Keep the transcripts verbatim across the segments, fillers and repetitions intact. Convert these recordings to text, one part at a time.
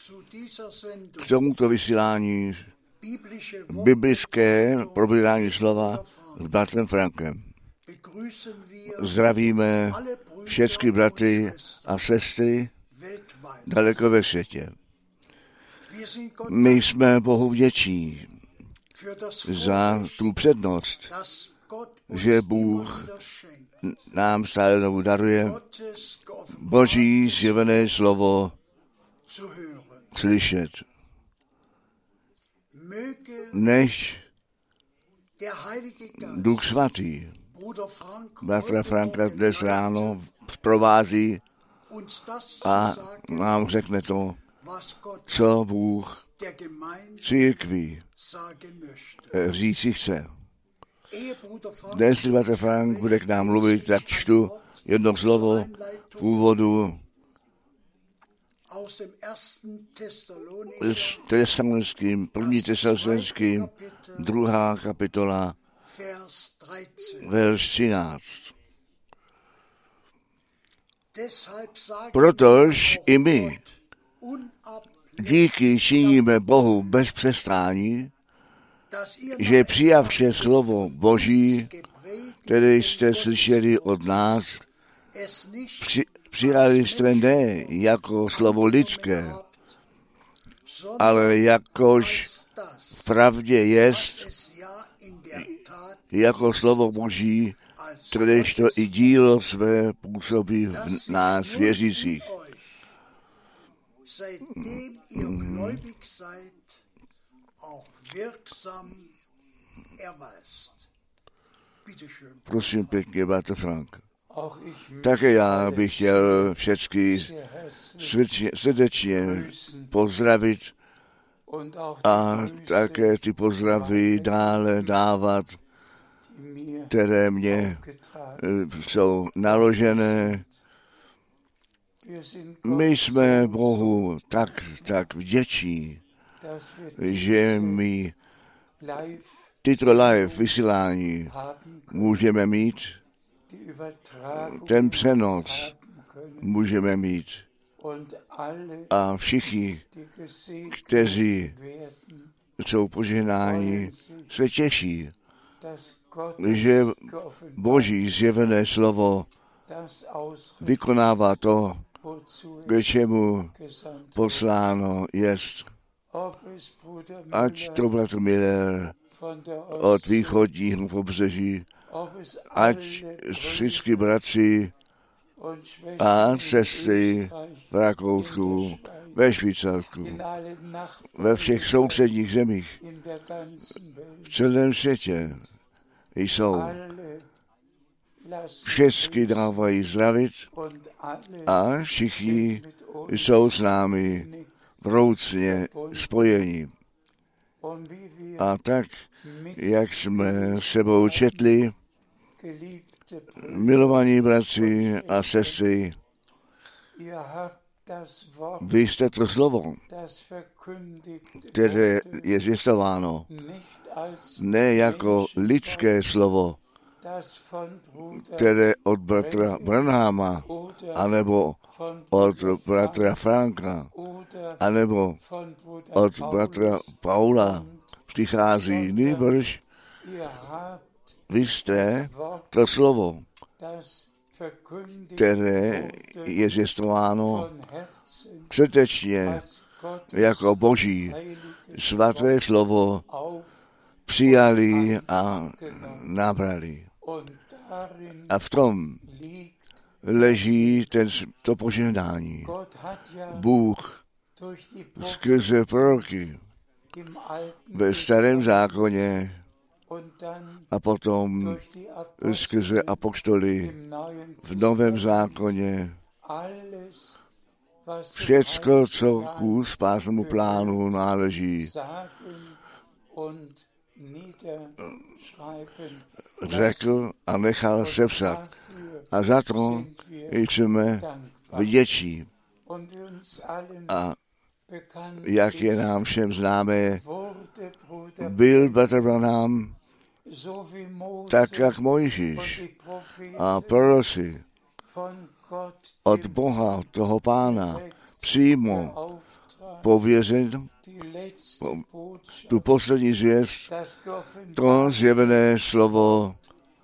k tomuto vysílání biblické probírání slova s bratrem Frankem. Zdravíme všechny bratry a sestry daleko ve světě. My jsme Bohu vděční za tu přednost, že Bůh nám stále znovu daruje Boží zjevené slovo slyšet. Než Duch Svatý bratra Franka dnes ráno provází a nám řekne to, co Bůh církvi říci chce. Dnes bratr Frank bude k nám mluvit, tak čtu jedno slovo v úvodu s Tesalonickým, první Tesalonickým, druhá kapitola, verš třináct. Protož i my díky činíme Bohu bez přestání, že přijavše slovo Boží, které jste slyšeli od nás, při, přijali jste ne jako slovo lidské, ale jakož v pravdě jest, jako slovo Boží, kteréž to i dílo své působí v nás věřících. Prosím pěkně, bratr Frank. Také já bych chtěl všechny srdečně pozdravit a také ty pozdravy dále dávat, které mě jsou naložené. My jsme Bohu tak, tak vděční, že my tyto live vysílání můžeme mít, ten přenos můžeme mít. A všichni, kteří jsou požehnáni, se těší, že Boží zjevené slovo vykonává to, k čemu posláno jest. Ať to bratr Miller od východního pobřeží, ať všichni bratři a sestry v Rakousku, ve Švýcarsku, ve všech sousedních zemích, v celém světě jsou. Všechny dávají zdravit a všichni jsou s námi vroucně spojeni. A tak, jak jsme sebou četli, milovaní bratři a sestry, vy jste to slovo, které je zvěstováno, ne jako lidské slovo, které od bratra Branhama, anebo od bratra Franka, anebo od bratra Paula přichází, nýbrž vy jste to slovo, které je zvěstováno srdečně jako Boží svaté slovo přijali a nabrali. A v tom leží ten, to požehnání. Bůh skrze proroky ve starém zákoně a potom skrze apoštoly v novém zákoně všecko, co ku spásnému plánu náleží, řekl a nechal sepsat. A za to jsme vděční. A jak je nám všem známé, byl bratr Branham tak, jak Mojžíš a proroci od Boha, toho Pána, přímo pověřen tu poslední zvěst, to zjevené slovo,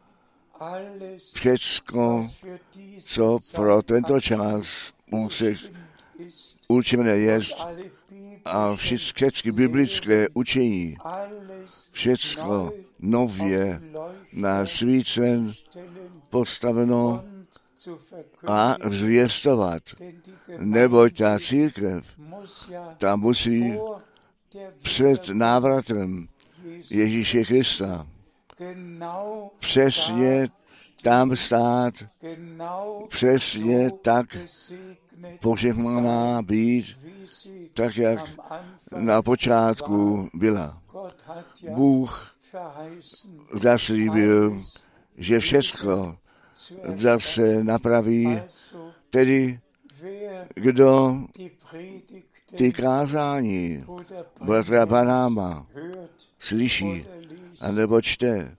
všecko, co pro tento čas úsek určené jest a všechny biblické učení, všecko nově nasvícen, postaveno a zvěstovat. Neboť ta církev, ta musí před návratem Ježíše Krista přesně tam stát, přesně tak požehnaná být, tak jak na počátku byla. Bůh zaslíbil, že všechno zase napraví, tedy kdo ty kázání bratra Banáma slyší anebo čte,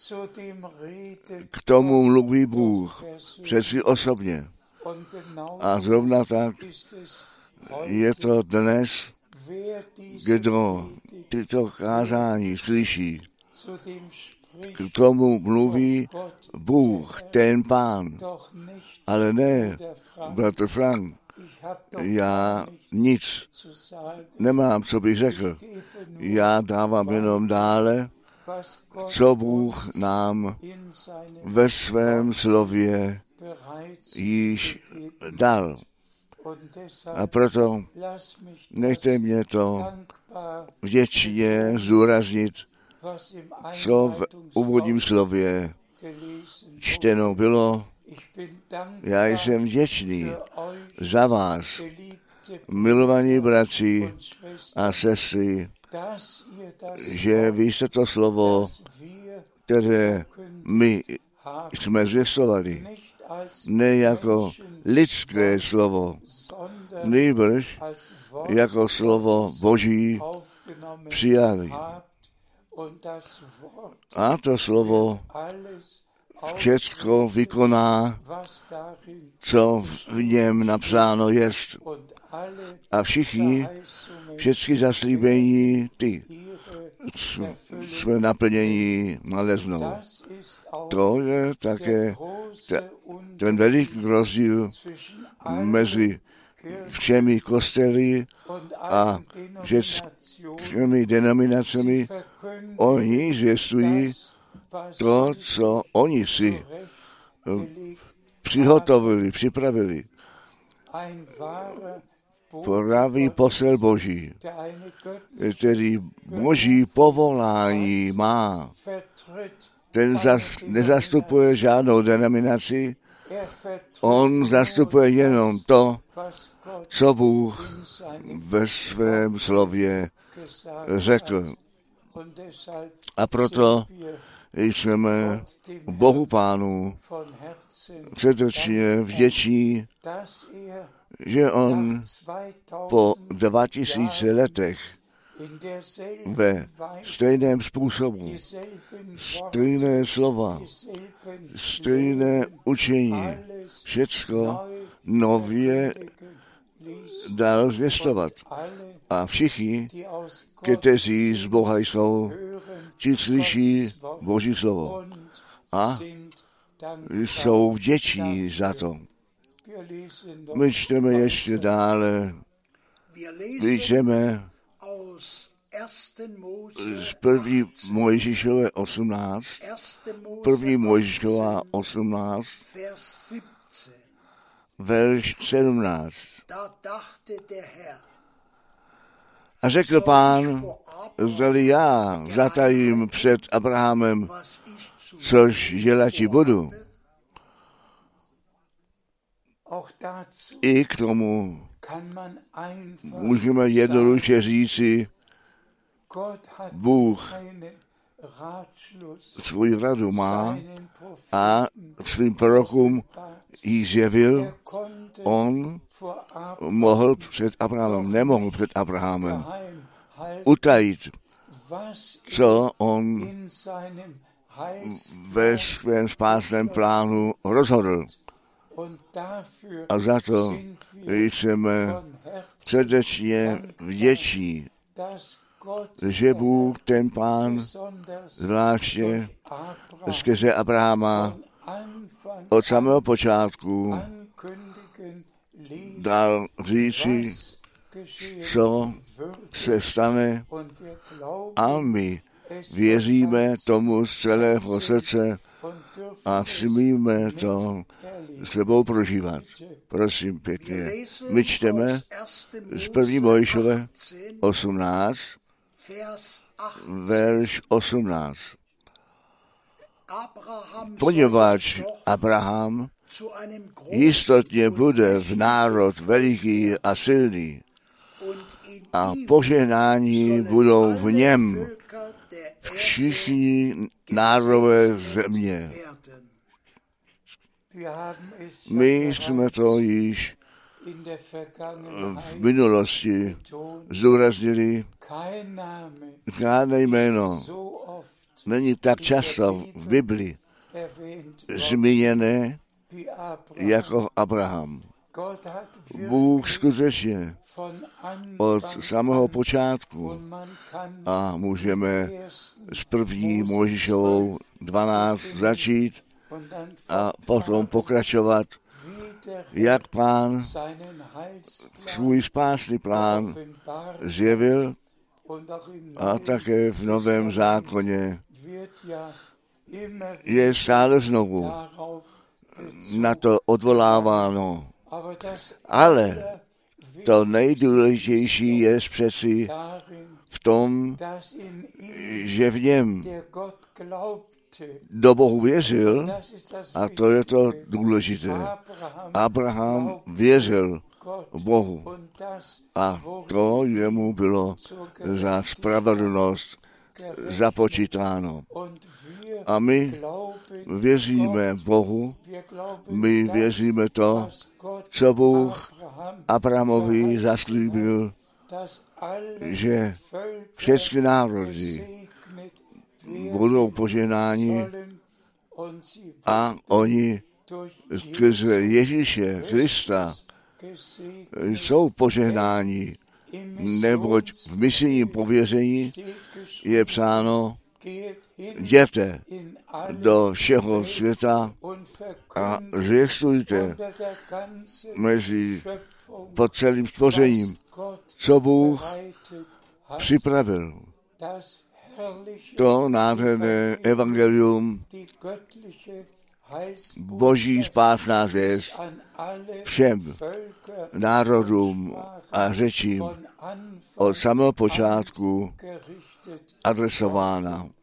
k tomu mluví Bůh přeci osobně. A zrovna tak je to dnes, kdo tyto kázání slyší. K tomu mluví Bůh, ten Pán. Ale ne, bratr Frank, já nic nemám, co bych řekl. Já dávám jenom dále, co Bůh nám ve svém slově již dal. A proto nechte mě to vděčně zdůraznit, co v úvodním slově čteno bylo. Já jsem vděčný za vás, milovaní bratři a sestry, že vy jste to slovo, které my jsme zvěstovali, ne jako lidské slovo, nýbrž jako slovo Boží přijali. A to slovo všechno vykoná, co v něm napsáno jest. A všichni, všechny zaslíbení, ty své naplnění naleznou. To je také ten veliký rozdíl mezi všemi kostely a všemi denominacemi. Oni zvěstují to, co oni si přihotovili, připravili. Pravý posel Boží, který Boží povolání má. Ten zas, nezastupuje žádnou denominaci, on zastupuje jenom to, co Bůh ve svém slově řekl. A proto jsme Bohu Pánu srdečně vděční, že on po dva tisíce letech ve stejném způsobu, stejné slova, stejné učení, všecko nově dal zvěstovat. A všichni, kteří z Boha jsou, ti slyší Boží slovo a jsou vděční za to. My čteme ještě dále, my čteme z první Mojžíšové osmnáct, první Mojžíšová osmnáct, verš sedmnáct. A řekl Pán, zdali já zatajím před Abrahamem, což dělati budu. I k tomu můžeme jednoduše říci, Bůh svůj radu má a svým prorokům ji zjevil. On mohl před Abrahamem, nemohl před Abrahamem utajit, co on ve svém spásném plánu rozhodl. A za to jsme srdečně vděčí, že Bůh, ten Pán, zvláště skrze Abrahama od samého počátku dal říci, co se stane, a my věříme tomu z celého srdce a smíme to s sebou prožívat. Prosím pěkně. My čteme z první Mojžíšove osmnáct, verš osmnáct. Poněvadž Abraham jistotně bude v národ veliký a silný a požehnání budou v něm všichni národové země. My jsme to již v minulosti zdůraznili. Žádné jméno není tak často v Bibli zmíněné jako Abraham. Bůh skutečně od samého počátku, a můžeme s první Mojžíšovou dvanáct začít a potom pokračovat, jak Pán svůj spásný plán zjevil, a také v Novém zákoně je stále znovu na to odvoláváno. Ale to nejdůležitější je přeci v tom, že v něm do Bohu věřil, a to je to důležité. Abraham věřil Bohu a to jemu bylo za spravedlnost započítáno. A my věříme Bohu, my věříme to, co Bůh Abrahamovi zaslíbil, že všechny národy budou požehnáni a oni skrze Ježíše Krista jsou požehnáni, neboť v misijním pověření je psáno: jděte do všeho světa a zvěstujte mezi pod celým stvořením, co Bůh připravil. To nádherné evangelium, Boží spásná zvěst všem národům a řečím od samého počátku adresována.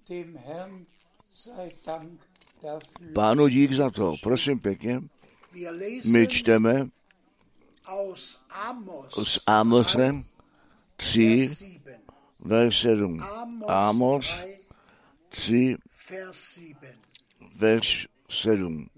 Pánu dík za to. Prosím pěkně. My čteme z Amose tři, verš sedm. Amos tři, verš sedm.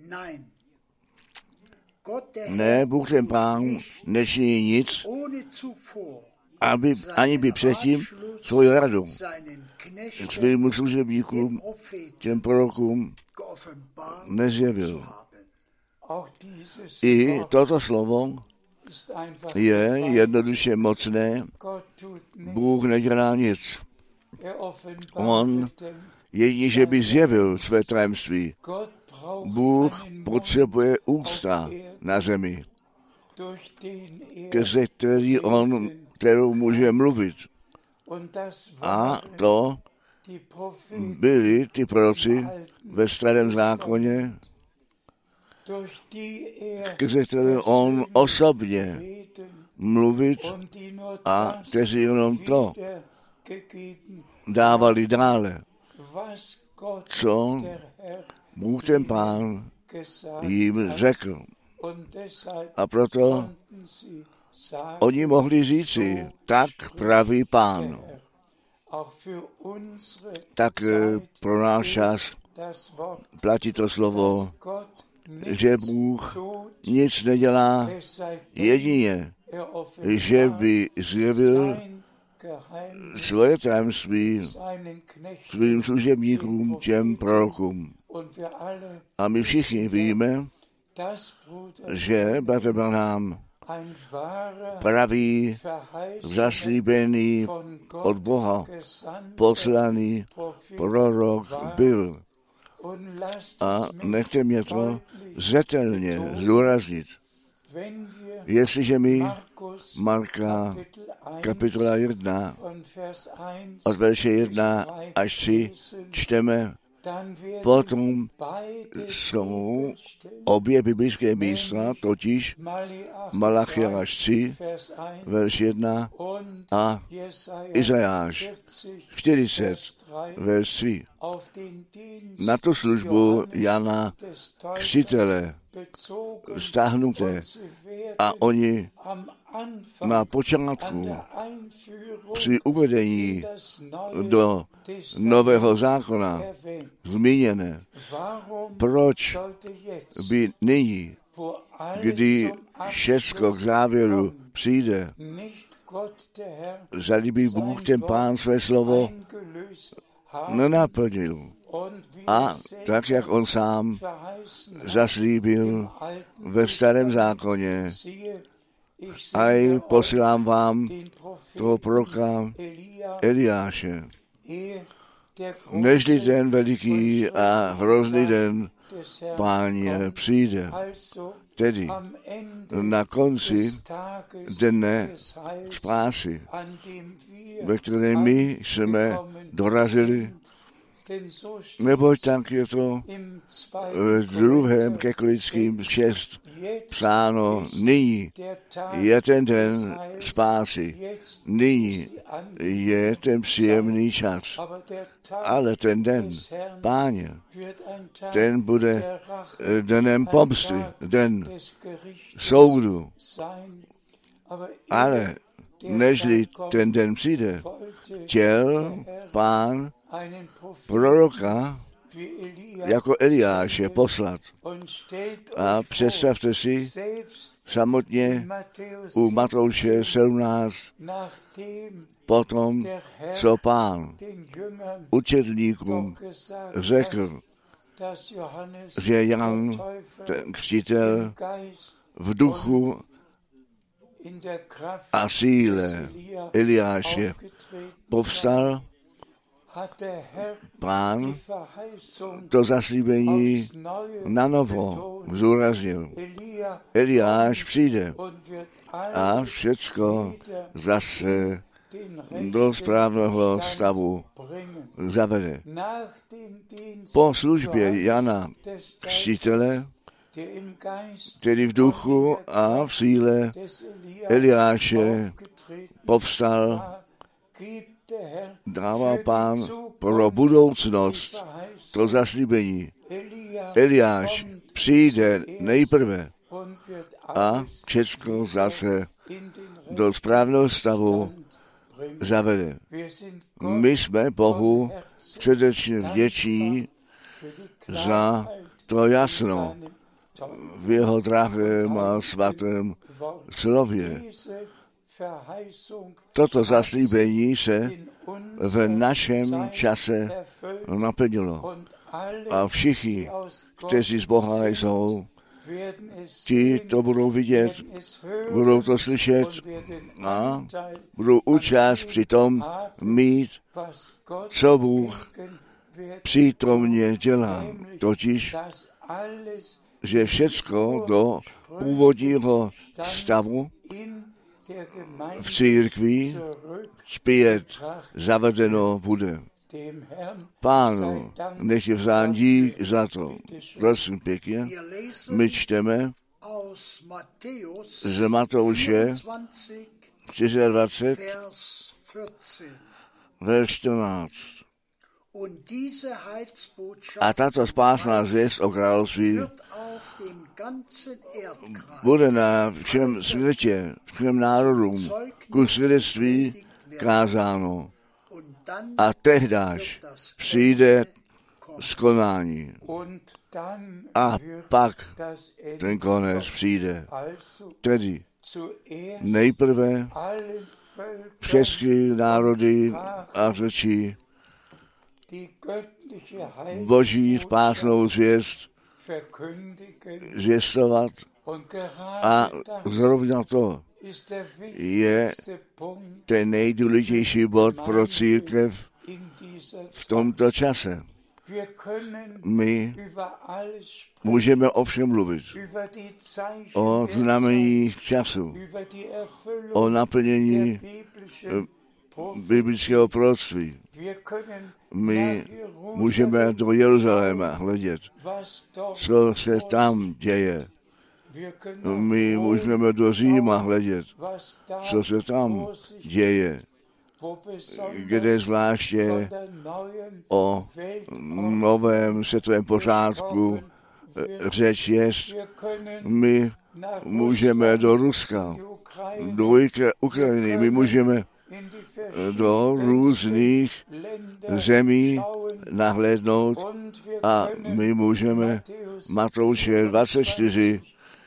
Ne, Bůh ten Pán nečiní nic, aby ani by předtím svoji radu svým služebníkům, těm prorokům nezjevil. I toto slovo je jednoduše mocné. Bůh nedělá nic. On jedině, že by zjevil své tajemství. Bůh potřebuje ústa na zemi, skrze který on, kterou může mluvit. A to byli ty proroci ve Starém zákoně, skrze které on osobně mluvit a kteří jenom to dávali dále, co Bůh ten Pán jim řekl. A proto oni mohli říci, tak praví Pán. Tak pro náš čas platí to slovo, že Bůh nic nedělá, jedině, že by zjevil svoje tajemství svým služebníkům, těm prorokům. A my všichni víme, že bratr Branham pravý, zaslíbený od Boha, poslaný prorok byl. A nechte mě to zřetelně zdůraznit. Jestliže my Marka kapitola jedna od verše jedna až tři čteme, potom jsou obě biblické místa, totiž Malachiáš tři, verš jedna a Izajáš čtyřicet, verš tři. Na tu službu Jana Křtitele stáhnuté a oni na počátku při uvedení do nového zákona zmíněné, proč by nyní, kdy všecko k závěru přijde, zalíbí Bůh ten Pán své slovo nenaplnil. A tak, jak on sám zaslíbil ve starém zákoně, a i posílám vám toho proroka Eliáše, nežli ten veliký a hrozný den Páně přijde. Tedy na konci dne spásy, ve kterém my jsme dorazili, neboť tak je to v druhém ke Korinským šest psáno, nyní je ten den spásy, nyní je ten příjemný čas, ale ten den Páně, ten bude dnem pomsty, den soudu, ale nežli ten den přijde, chtěl Pán proroka jako Eliáše poslat. A představte si samotně u Matouše sedmnáct, potom, co Pán učedníkům řekl, že Jan, ten křtitel, v duchu a síle Eliáše povstal, Pán to zaslíbení na novo zúraznil. Eliáš přijde a všecko zase do správného stavu zavede. Po službě Jana Křtitele, tedy v duchu a v síle Eliáše povstal, dává Pán pro budoucnost to zaslíbení. Eliáš přijde nejprve a všechno zase do správného stavu zavede. My jsme Bohu srdečně vděční za to jasno v jeho drahém a svatém slově. Toto zaslíbení se v našem čase naplnilo. A všichni, kteří z Boha jsou, ti to budou vidět, budou to slyšet a budou účast při tom mít, co Bůh přítomně dělá. Totiž, že všecko do původního stavu v církvi zpět zavedeno bude. Pánu, nech je vzán dík za to. Prosím pěkně, my čteme z Matouše dvacet čtyři, verš čtrnáct. A tato spásná zvěst o království bude na všem světě, všem národům ku svědectví kázáno. A tehdáž přijde skonání. A pak ten konec přijde. Tedy nejprve všechny národy a řeči Boží spásnou zvěst zvěstovat A zrovna to je ten nejdůležitější bod pro církev v tomto čase. My můžeme ovšem mluvit o znameních času, o naplnění biblického proroctví. My můžeme do Jeruzaléma hledět, co se tam děje. My můžeme do Říma hledět, co se tam děje, kde zvláště o novém světovém pořádku řeč jest. My můžeme do Ruska, do Ukrajiny, my můžeme do různých zemí nahlédnout a my můžeme Matouše dvacet čtyři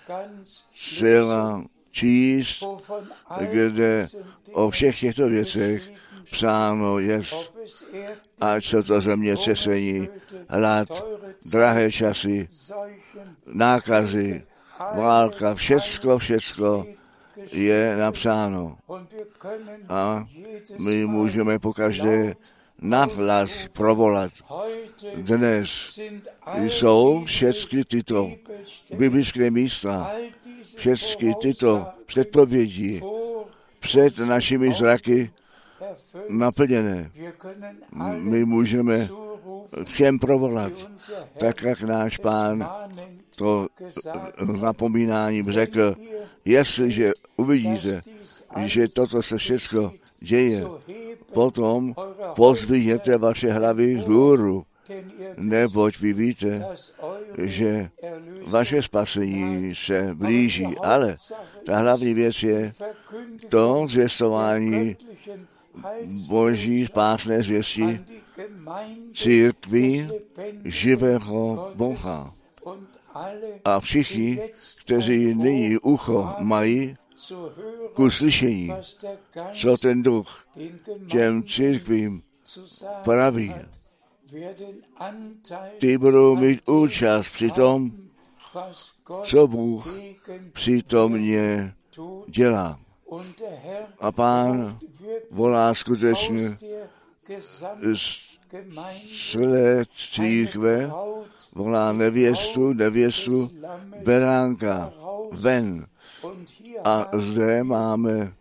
celá číst, kde o všech těchto věcech psáno je, ať jsou to zemětřesení, hlad, drahé časy, nákazy, válka, všecko, všecko je napsáno. A my můžeme pokaždé nahlas provolat. Dnes jsou všechny tyto biblické místa, všechny tyto předpovědi před našimi zraky naplněné. My můžeme všem provolat, tak jak náš Pán to napomínáním řekl, jestliže uvidíte, že toto se všechno děje, potom pozvíjete vaše hlavy vzhůru, neboť vy víte, že vaše spasení se blíží. Ale ta hlavní věc je to zvěstování Boží spásné zvěsti církvi živého Boha. A všichni, kteří nyní ucho mají ku slyšení, co ten duch těm církvím praví, ty budou mít účast při tom, co Bůh přítomně dělá. A Pán volá skutečně z celé církve, volá nevěstu, nevěstu beránka ven. A zde máme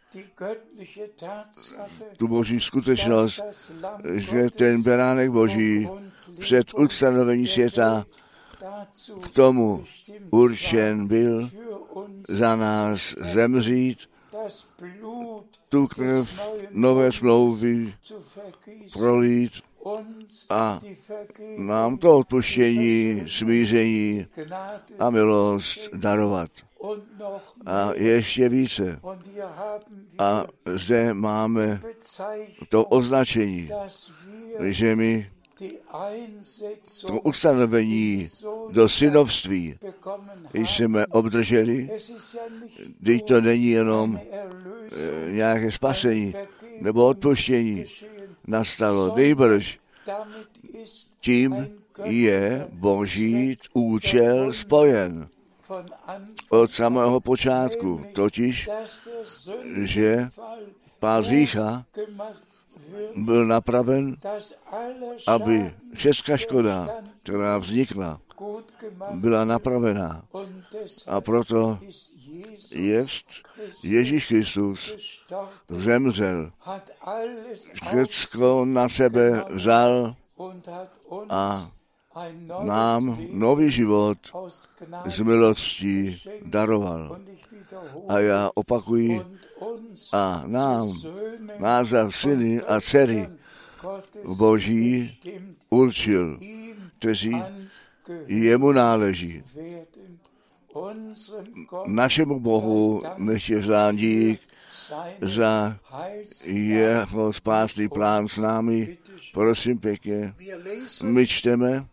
tu boží skutečnost, že ten beránek boží před ustanovením světa k tomu určen byl za nás zemřít, tu krev nové smlouvy prolít a nám to odpuštění, smíření a milost darovat. A ještě více. A zde máme to označení, že my to ustanovení do synovství jsme obdrželi, když to není jenom e, nějaké spasení nebo odpuštění nastalo. Nejbrž tím je Boží účel spojen od samého počátku, totiž, že pás hřícha byl napraven, aby všechna škoda, která vznikla, byla napravená. A proto jest Ježíš Kristus zemřel, všecko na sebe vzal a nám nový život z milostí daroval. A já opakuji, a nám, nás za syny a dcery Boží určil, kteří jemu náleží. Našemu Bohu neště vzdán dík za jeho spásný plán s námi. Prosím pěkně, my čteme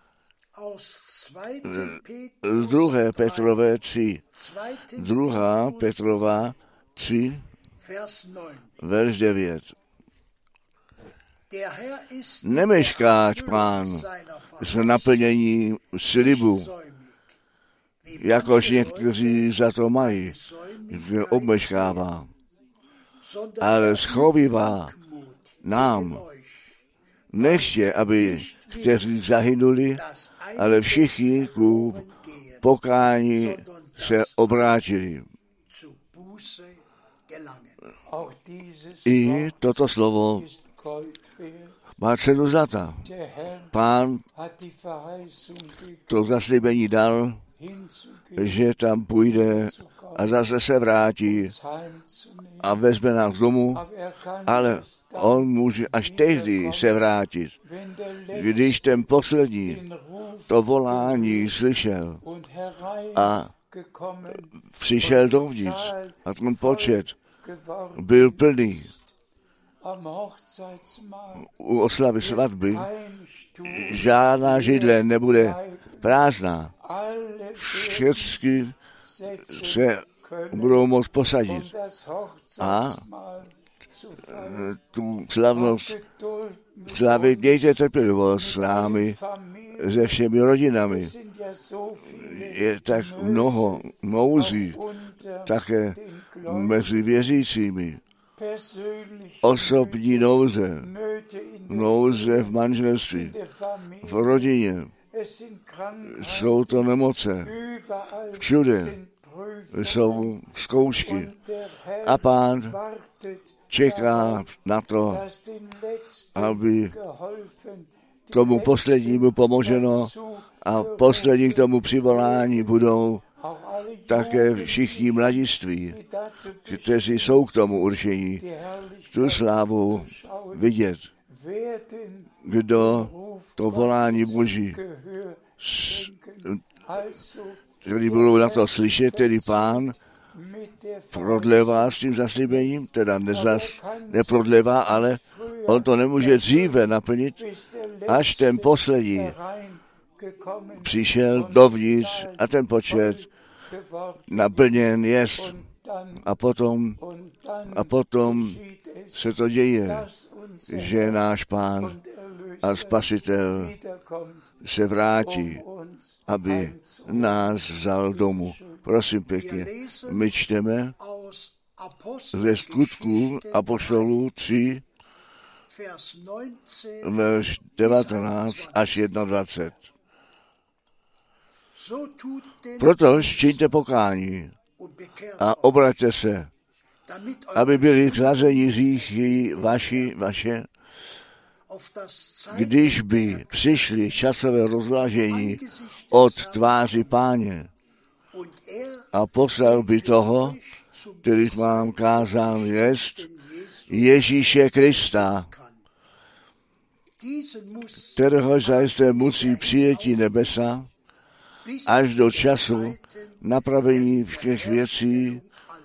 z druhé Petrové tři. Druhá Petrova tři, verš devět. Nemeškáč Pán z naplnění slibu, jakož někteří za to mají, že obmeškává, ale schovívá nám. Nechtě, aby kteří zahynuli, ale všichni ku pokání se obrátili. I toto slovo má cenu zlata. Pán to zaslíbení dal, že tam půjde a zase se vrátí a vezme nás domů, ale on může až tehdy se vrátit, když ten poslední to volání slyšel a přišel dovnitř a ten počet byl plný. U oslavy svatby žádná židle nebude prázdná. Všechny se budou moct posadit a tu slavnost slavit. Mějte trpělivost s námi, se všemi rodinami. Je tak mnoho nouzí také mezi věřícími. Osobní nouze, nouze v manželství, v rodině. Jsou to nemoce. Všude jsou zkoušky. A Pán čeká na to, aby tomu poslednímu pomoženo a poslední k tomu přivolání budou také všichni mladiství, kteří jsou k tomu určení, tu slávu vidět. Kdo to volání Boží, který budou na to slyšet, tedy Pán prodlevá s tím zaslíbením, teda nezas, neprodlevá, ale on to nemůže dříve naplnit, až ten poslední přišel dovnitř a ten počet naplněn jest. A potom, a potom se to děje, že náš Pán a Spasitel se vrátí, aby nás vzal domů. Prosím pěkně, my čteme ze Skutků apoštolů tři, verš devatenáct až dvacet jedna. Proto čiňte pokání a obraťte se, aby byli zlazeni hříchy vaši, vaše, když by přišli časové rozvážení od tváři Páně a poslal by toho, který mám kázán jest, Ježíše Krista, kterého zajisté musí přijetí nebesa až do času napravení všech věcí,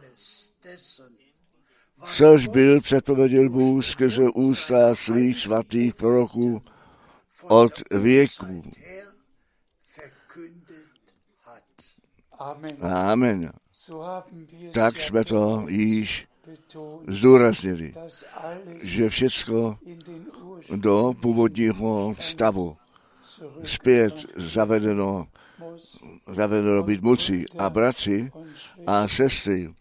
což byl předpověděl Bůh skrze ústa svých svatých proroků od věků. Amen. Tak jsme to již zdůraznili, že všecko do původního stavu zpět zavedeno, zavedeno být musí. A bratři a sestry,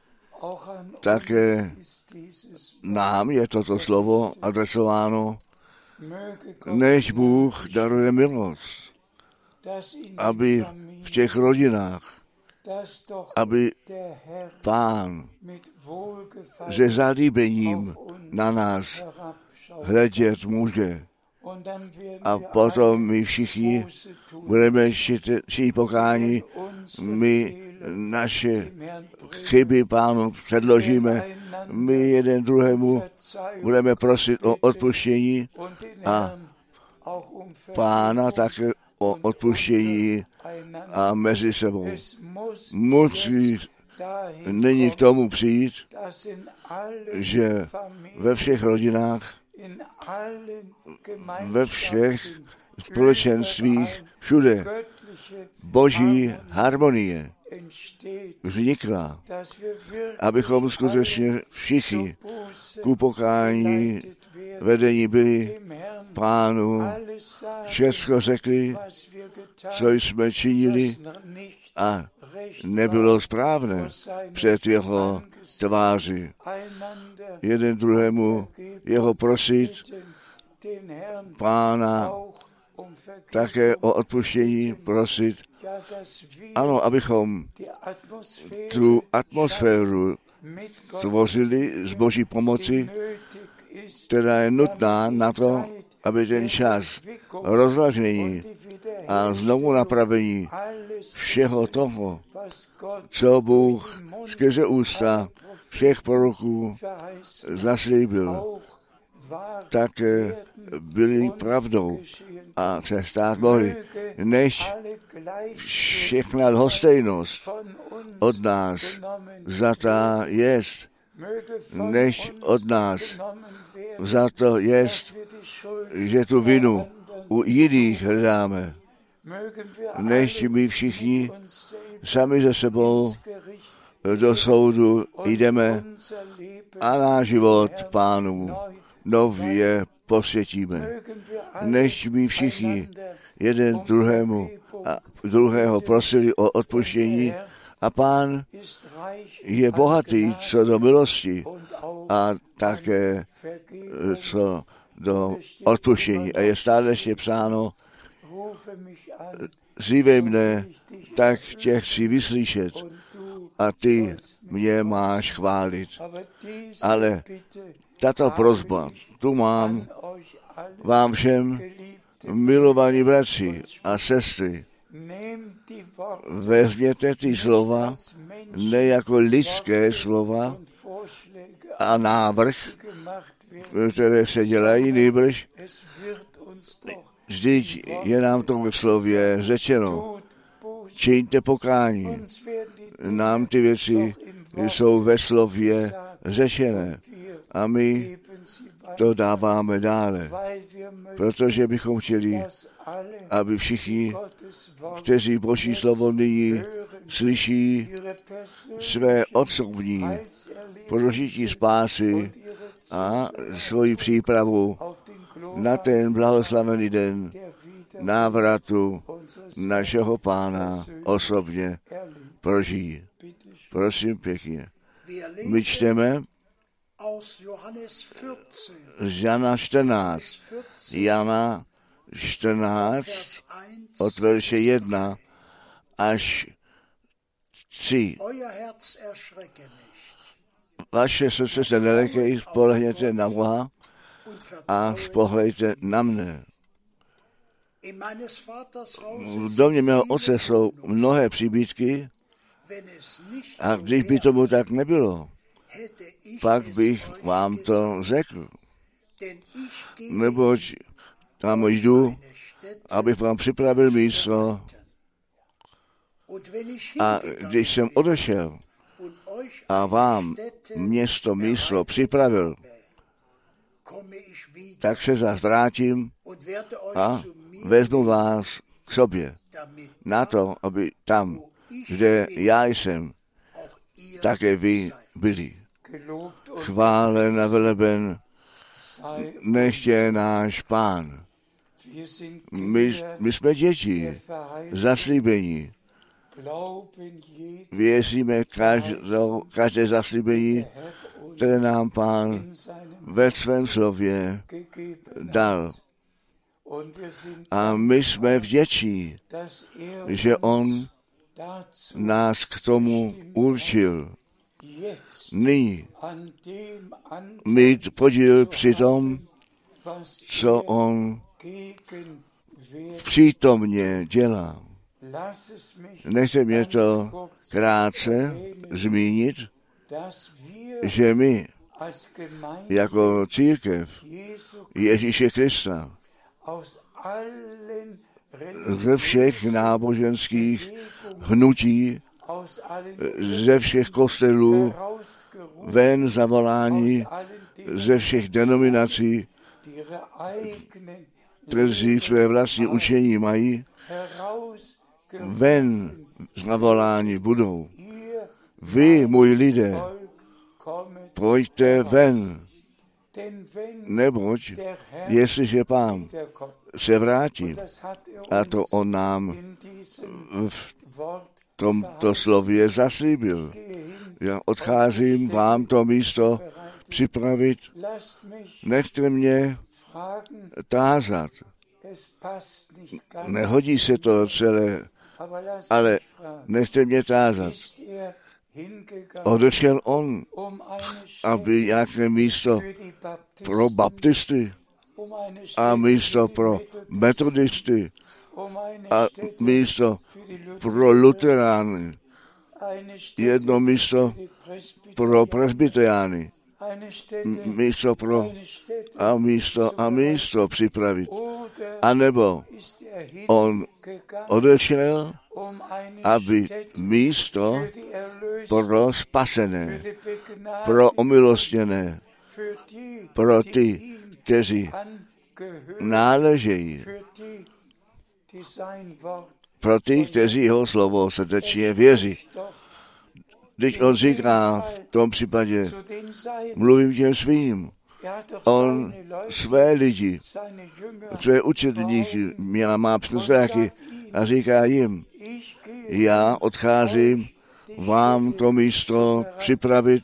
také nám je toto slovo adresováno, než Bůh daruje milost, aby v těch rodinách, aby Pán se zalíbením na nás hledět může. A potom my všichni budeme činit pokání, my naše chyby Pánu předložíme, my jeden druhému budeme prosit o odpuštění a Pána také o odpuštění a mezi sebou. Musí nyní k tomu přijít, že ve všech rodinách, ve všech společenstvích, všude Boží harmonie vznikla, abychom skutečně všichni ku pokání vedení byli Pánu, všechno řekli, co jsme činili a nebylo správné před jeho tváři. Jeden druhému jeho prosit, Pána také o odpuštění prosit. Ano, abychom tu atmosféru tvořili z Boží pomoci, která je nutná na to, aby ten čas rozlažení a znovu napravení všeho toho, co Bůh skrze ústa všech proroků zaslíbil, tak byly pravdou a se stát mohly, než všechna lhostejnost od nás vzatá jest, než od nás vzato jest, že tu vinu u jiných hledáme, než my všichni sami ze sebou do soudu jdeme a náš život Pánu nově posvětíme, než my všichni jeden druhému a druhého prosili o odpuštění a Pán je bohatý co do milosti a také co do odpuštění. A je stále ještě psáno, zívej mne, tak tě chci vyslyšet a ty mě máš chválit. Ale tato prosba, tu mám vám všem, milovaní bratři a sestry, vezměte ty slova ne jako lidské slova a návrh, které se dělají, nýbrž vždyť je nám to ve slově řečeno, čiňte pokání. Nám ty věci jsou ve slově řečené a my to dáváme dále, protože bychom chtěli, aby všichni, kteří Boží slovo nyní slyší, své osobní prožití spásy a svoji přípravu na ten blahoslavený den návratu našeho Pána osobně prožijí. Prosím pěkně. My čteme z Jana čtrnáct. Jana čtrnáct od verše jedna až tři. Vaše srdce se nelekej, spolehněte na Boha a spohlejte na mne. V domě mého otce jsou mnohé příbytky a když by tomu tak nebylo, pak bych vám to řekl. Neboť tam jdu, abych vám připravil místo a když jsem odešel a vám město, místo připravil, tak se zás vrátím a vezmu vás k sobě na to, aby tam, kde já jsem, také vy byli. Chválen a veleben nechť je náš Pán. My, my jsme děti, zaslíbení. Věříme každou, každé zaslíbení, které nám Pán ve svém slově dal. A my jsme vděční, že On nás k tomu určil. Nyní mít podíl při tom, co On přítomně dělá. Nechte mě to krátce zmínit, že my jako církev Ježíše Krista ze všech náboženských hnutí, ze všech kostelů, ven zavolání, ze všech denominací, kteří své vlastní učení mají, ven zavolání budou. Vy, můj lidé, pojďte ven, neboť jestliže Pán se vrátí, a to on nám v tomto slově zaslíbil. Já odcházím vám to místo připravit, nechte mě tázat. Nehodí se to celé, ale nechte mě tázat. Odešel on, aby nějaké místo pro baptisty a místo pro metodisty a místo pro luterány, jedno místo pro presbyteriány, místo pro a místo a místo připravit. A nebo on odešel, aby místo pro spasené, pro omilostněné, pro ty, kteří náležejí, pro ty, kteří jeho slovo srdečně věří. Když on říká v tom případě, mluvím těm svým, on své lidi, své učedníky měla má přnostráky a říká jim, já odcházím vám to místo připravit.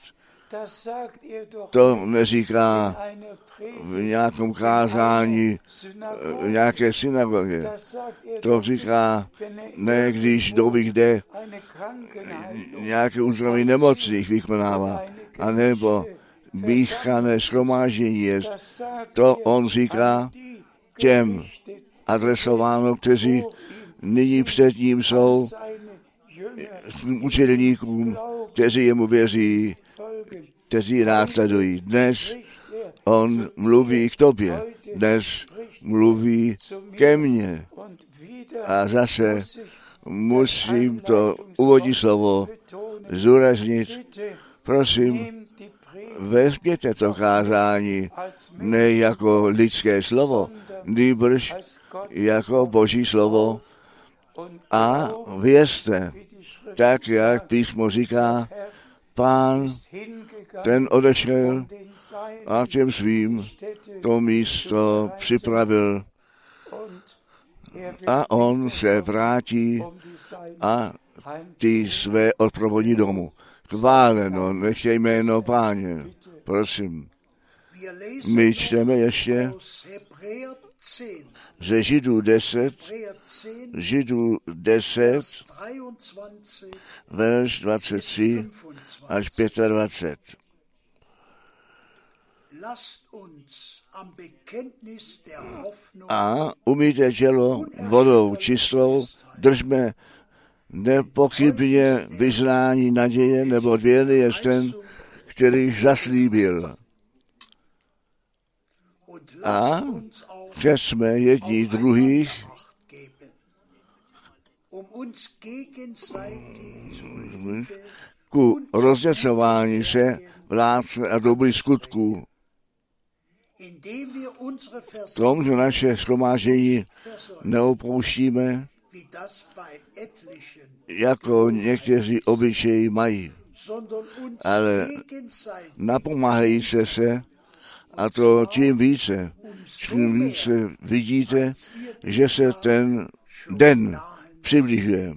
To neříká v nějakém kázání v nějaké synagogy. To říká ne, když doví kde nějaké uzdravení nemocných vykonává, anebo míchané shromáždění je. To on říká těm adresováno, kteří nyní před ním jsou, učedníkům, kteří jemu věří, kteří následují. Dnes on mluví k tobě, dnes mluví ke mně. A zase musím to úvodní slovo zdůraznit. Prosím, vezměte to kázání ne jako lidské slovo, nýbrž jako Boží slovo a věřte, tak jak písmo říká, Pán ten odešel a těm svým to místo připravil a on se vrátí a ty své odprovodí domů. Chváleno, nech je jméno Páně, prosím. My čteme ještě ze Židů deset, Židů deset, verš dvacet tři až dvacet pět. A umýjte tělo vodou čistou, držme nepochybně vyznání naděje, nebo věrný je ten, který zaslíbil. A jsme jedni druhých ku rozděcování se v lásce a dobrých skutků. V tom, že naše shromáždění neopouštíme, jako někteří obyčeji mají, ale napomáhají se se, a to tím více, čím více vidíte, že se ten den přibližuje.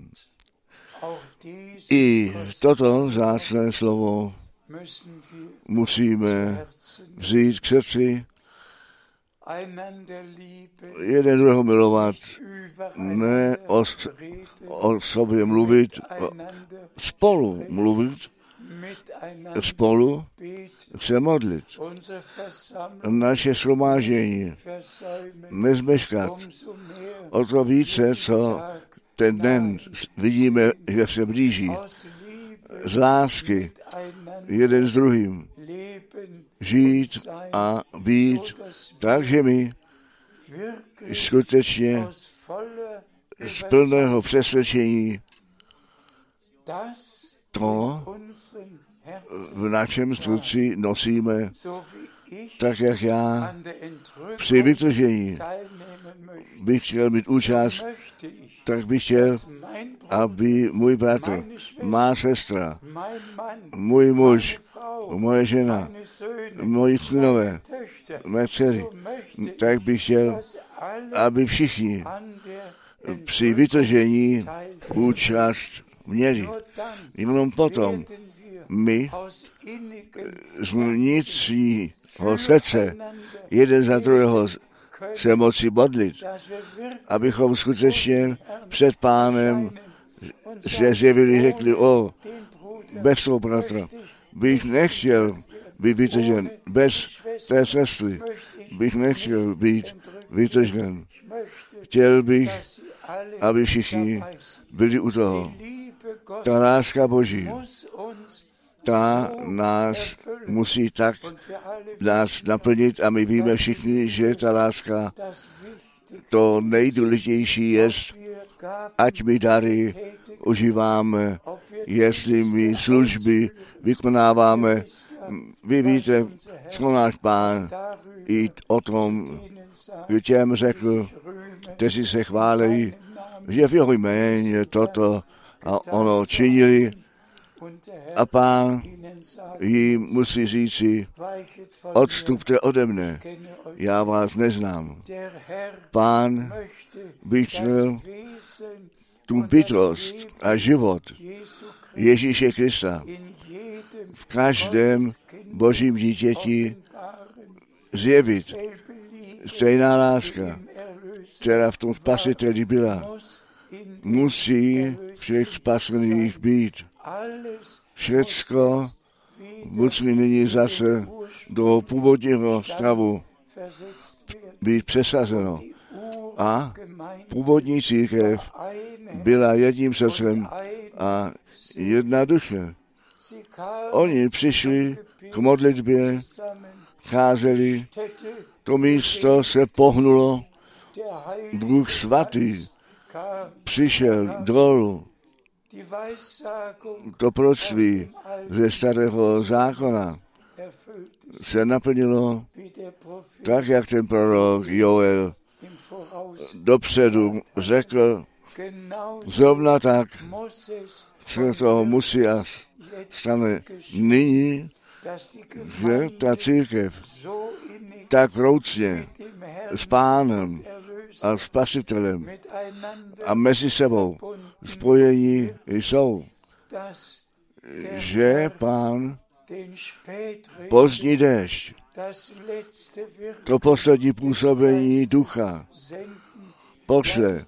I toto vzácné slovo musíme vzít k srdci, jeden druhého milovat, ne o, o sobě mluvit, o, spolu mluvit, spolu se modlit. Naše shromáždění nezmeškat. O to více, co ten den vidíme, že se blíží. Z lásky jeden s druhým žít a být, takže my skutečně z plného přesvědčení to v našem srdci nosíme, tak jak já při vytržení bych chtěl mít účast, tak bych chtěl, aby můj bratr, má sestra, můj muž, moje žena, moji synové, mé dcery, tak bych chtěl, aby všichni při vytržení účast měli. Jenom potom my z vnitřního srdce jeden za druhého se moci modlit, abychom skutečně před Pánem se zjevili, řekli, o, bez toho bratra bych nechtěl být vytržen, bez té sestry bych nechtěl být vytržen. Chtěl bych, aby všichni byli u toho. Ta láska Boží, ta nás musí tak nás naplnit a my víme všichni, že ta láska, to nejdůležitější je, ať my dary užíváme, jestli my služby vykonáváme. Vy víte, co náš Pán i o tom k těm řekl, kteří se chválí, že v jeho jméně toto a ono činili, a Pán jí musí říci, odstupte ode mne, já vás neznám. Pán by chtěl tu bytost a život Ježíše Krista v každém Božím dítěti zjevit. Stejná láska, která v tom spasiteli byla, musí v těch spasených být. Všecko musí nyní zase do původního stavu být přesazeno. A původní církev byla jedním srdcem a jedna duše. Oni přišli k modlitbě, cházeli, to místo se pohnulo, Duch svatý přišel dolů. To proroctví ze starého zákona se naplnilo tak, jak ten prorok Joel dopředu řekl, zrovna tak se toho musí a stane nyní, že ta církev tak vroucně s Pánem a Spasitelem a mezi sebou spojení jsou, že Pán pozdní déšť, to poslední působení ducha pošle,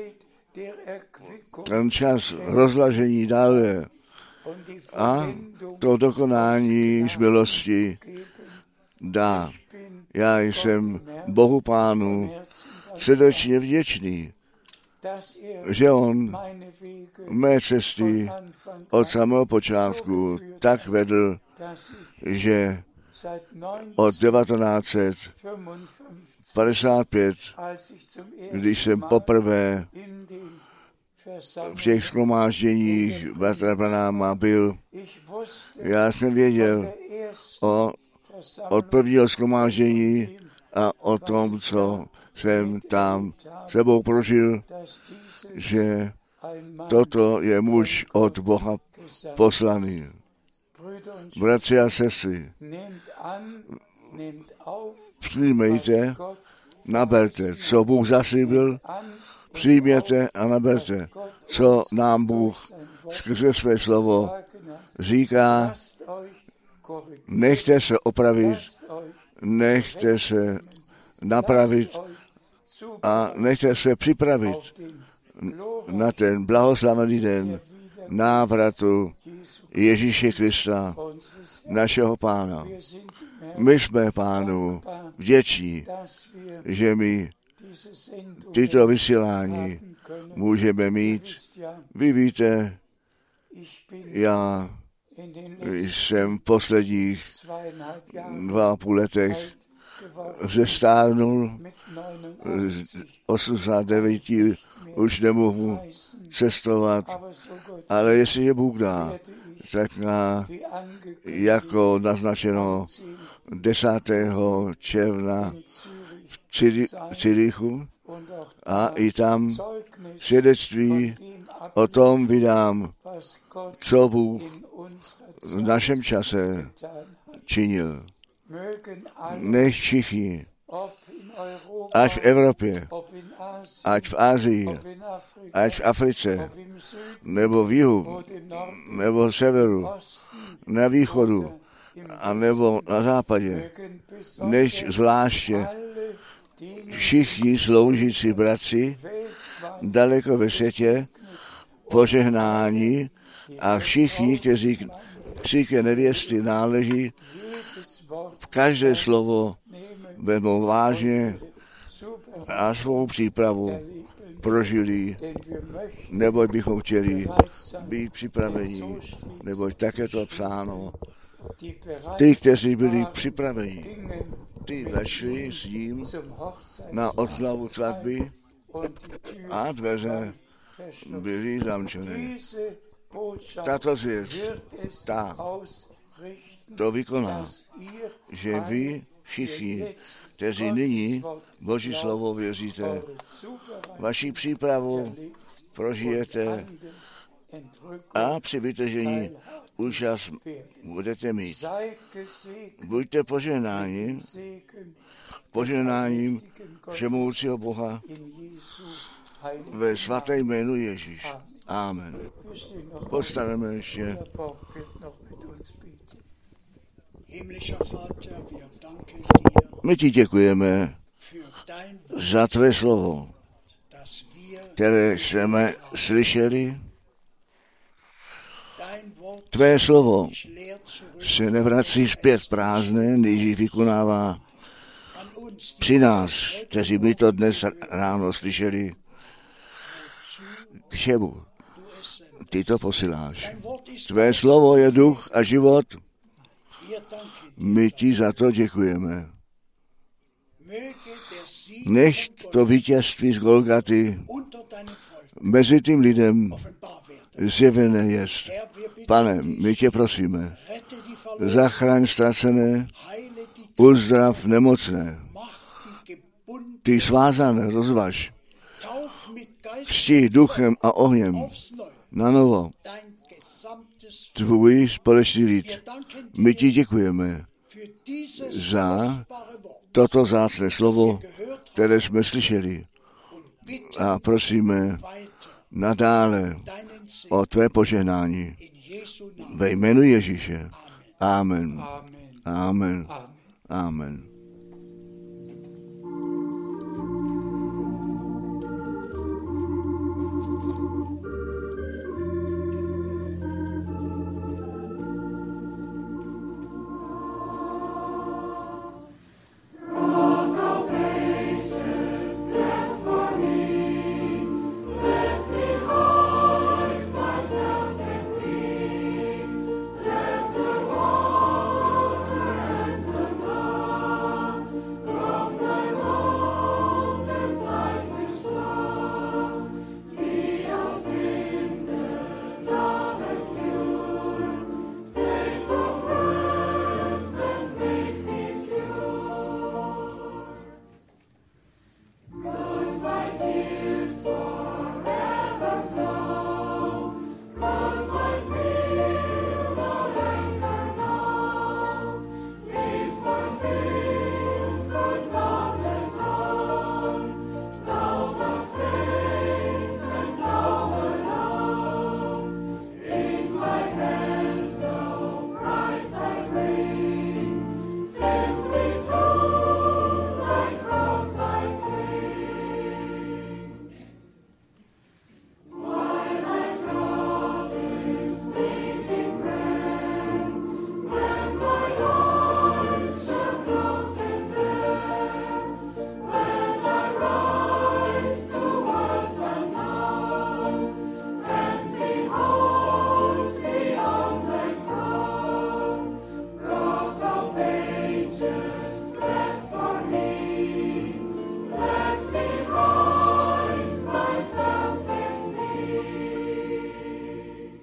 ten čas rozlažení dále a to dokonání z milosti dá. Já jsem Bohu Pánu srdečně vděčný, že on mé cesty od samého počátku tak vedl, že od devatenáct padesát pět, když jsem poprvé v těch shromážděních bratra Branáma byl, já jsem věděl o, od prvního shromáždění a o tom, co jsem tam sebou prožil, že toto je muž od Boha poslaný. Bratři a sestry, přijmejte, naberte, co Bůh zaslíbil, přijměte a naberte, co nám Bůh skrze své slovo říká, nechte se opravit, nechte se napravit a nechte se připravit na ten blahoslavený den návratu Ježíše Krista, našeho Pána. My jsme Pánu vděční, že my tyto vysílání můžeme mít. Vy víte, já jsem v posledních dva a půl letech zestárnul, z osmdesát devět už nemohu cestovat, ale jestliže Bůh dá, tak na, jako naznačeno desátého června v Cirichu a i tam svědectví o tom vydám, co Bůh v našem čase činil. Nech všichni, ať v Evropě, ať v Asii, ať v Africe, nebo v jihu, nebo v severu, na východu, a nebo na západě, než zvláště všichni sloužící bratři daleko ve světě požehnání a všichni, kteří k církvi nevěsty náleží, v každé slovo vezmou vážně a svou přípravu prožili, neboť bychom chtěli být připraveni, neboť tak je to psáno. Ty, kteří byli připraveni, ty vešli s ním na oslavu svatby a dveře byly zamčené. Tato zvěst, ta to vykoná, že vy všichni, kteří nyní Boží slovo věříte, vaši přípravu prožijete a při vytržení účast budete mít. Buďte požehnáni, požehnáním všemohoucího Boha ve svaté jménu Ježíš. Amen. Postavíme ještě. My ti děkujeme za tvé slovo, které jsme slyšeli. Tvé slovo se nevrací zpět prázdné, když ji vykonává při nás, kteří my to dnes ráno slyšeli. K čemu ty to posíláš? Tvé slovo je duch a život. My ti za to děkujeme. Nech to vítězství z Golgaty mezi tím lidem zjevené jest. Pane, my tě prosíme, zachraň ztracené, uzdrav nemocné, ty svázané rozvaž, křti duchem a ohněm na novo tvůj společný lid. My ti děkujeme za toto vzácné slovo, které jsme slyšeli, a prosíme nadále o tvé požehnání ve jménu Ježíše. Amen. Amen. Amen.